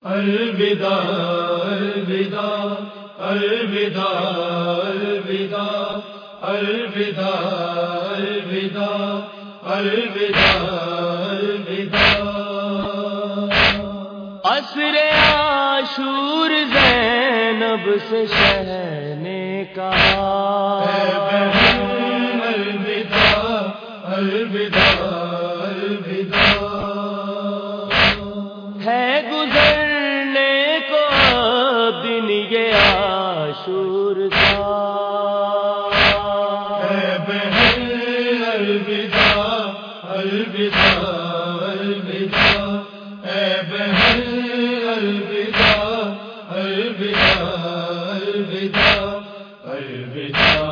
الوداع الوداع الوداع الوداع الوداع الوداع الوداع الوداع عصر عاشور زینب سے شہ نے کہا الوداع الوداع الوداع ہے گزرنے کو دن یہ عاشور کا الوداع الوداع الوداع اے بہن الوداع الوداع الوداع الوداع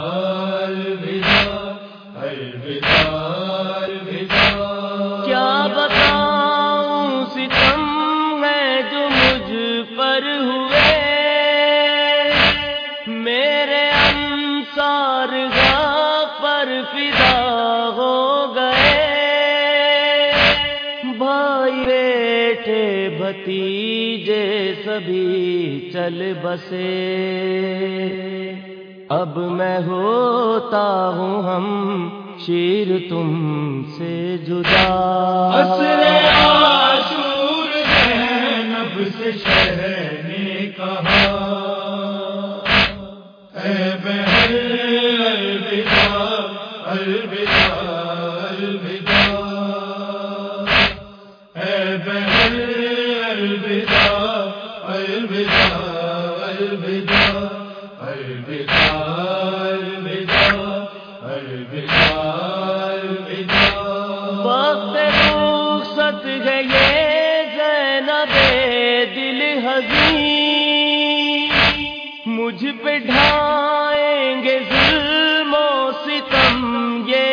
الوداع الوداع الوداع کیا بتاؤں ستم ہے جو مجھ پر ہوئے میرے انصار غافر فدا ہو گئے بھائی بیٹے بھتیجے سبھی چل بسے اب میں ہوتا ہوں ہم شیر تم سے جدا عصر عاشور زینب سے شہ نے کہا اے بہن الوداع الوداع الوداع اے بہن الوداع الوداع الوداع الوداع وقت رخصت ہے یہ زینب دل حزین مجھ پہ ڈھائیں گے ظلم و ستم یہ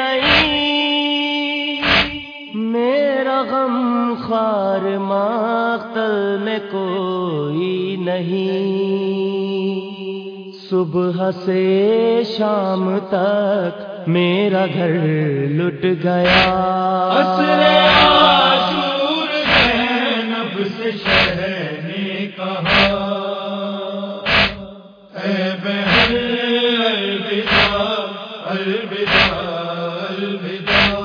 لئیم میرا غم خار مقتل میں کوئی نہیں صبح سے شام تک میرا گھر لٹ گیا عصر عاشور زینب سے شہ نے کہا اے بہن الوداع الوداع الوداع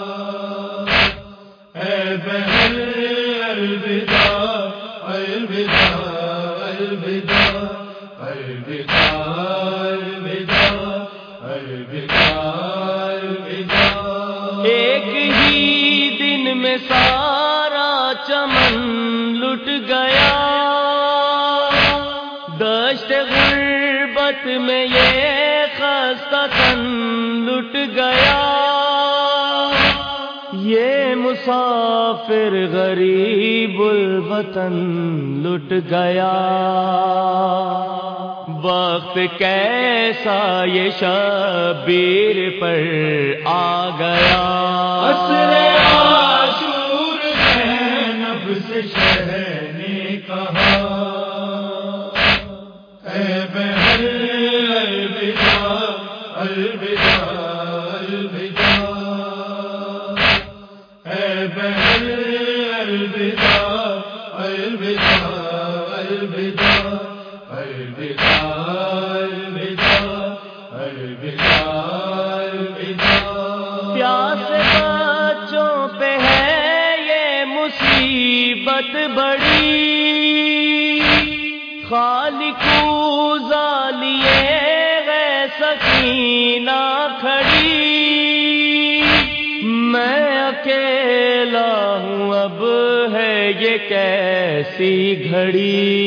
اے بہن الوداع الوداع الوداع الوداع ایک ہی دن میں سارا چمن لٹ گیا دشت غربت میں یہ خستہ تن لٹ گیا یہ مسافر غریب الوطن لٹ گیا وقت کیسا یہ شبیر پر آ گیا عصر عاشور زینب سے شہ نے کہا اے بہن الوداع الوداع الوداع اے بہن الوداع الوداع الوداع پیاس بچوں پہ ہے یہ مصیبت بڑی خالق لیے ہے سکینہ کھڑی میں اکیلا ہوں اب ہے یہ کیسی گھڑی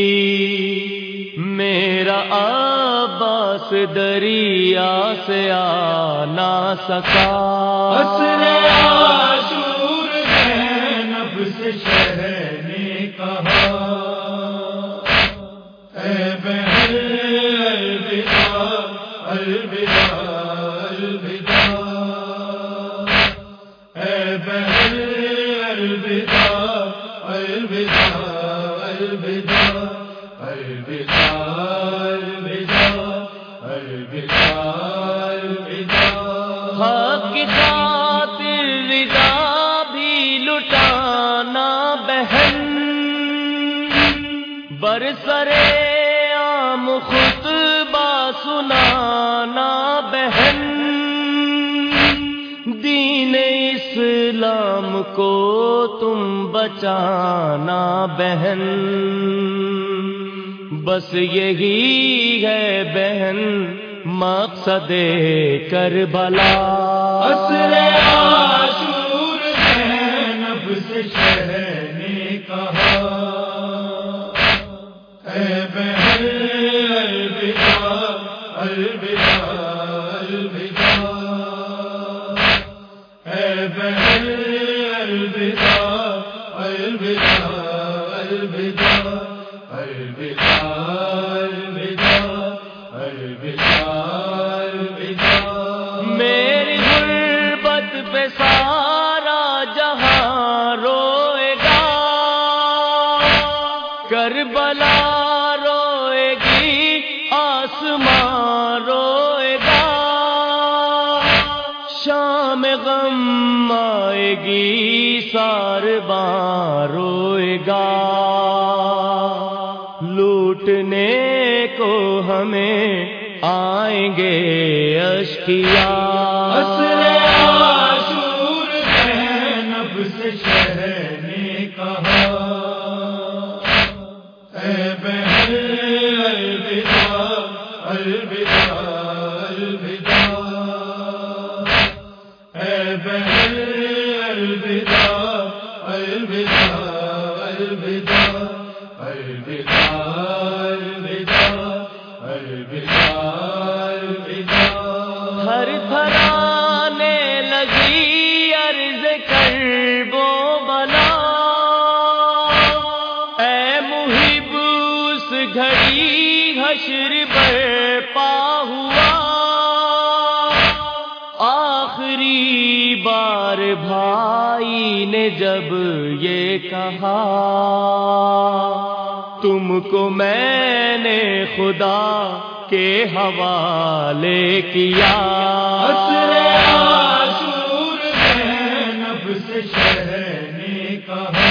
میرا عباس دریا سے آ نہ سکا عصر عاشور زینب سے شہ نے کہا اے بہن الوداع الوداع الوداع اے بہن الوداع الوداع الوداع حق کی خاطر رضا بھی لٹانا بہن برسرے عام خطبہ سنانا بہن، دین اسلام کو تم بچانا بہن، بس یہی ہے بہن مقصد کربلا۔ عصر عاشور زینب سے شہ نے کہا، اے بہن الوداع الوداع الوداع، اے بہن الوداع الوداع الوداع الوداع الوداع الوداع۔ میری غربت پہ سارا جہاں روئے گا، کربلا روئے گی، آسمان روئے گا، شام غم آئے گی، سارباں روئے گا، لوٹنے کو ہمیں آئیں گے اشقیاء۔ عصر عاشور زینب سے شہ نے کہا، اے بہن الوداع الوداع الوداع، اے بہن الوداع الوداع الوداع الوداع الوداع الوداع۔ ہر تھرانے لگی عرض کرب و بلا، اے محب اس گھڑی حشر برپا ہوا، آخری بار بھائی نے جب یہ کہا، تم کو میں نے خدا کے حوالے کیا۔ عصر عاشور زینب سے شہ نے کہا،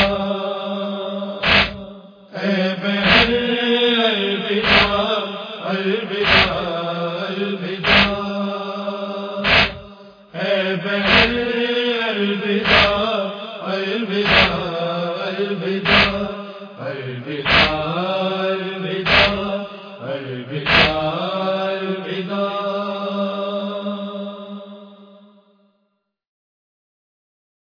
اے بہن الوداع الوداع الوداع، اے بہن الوداع الوداع الوداع الوداع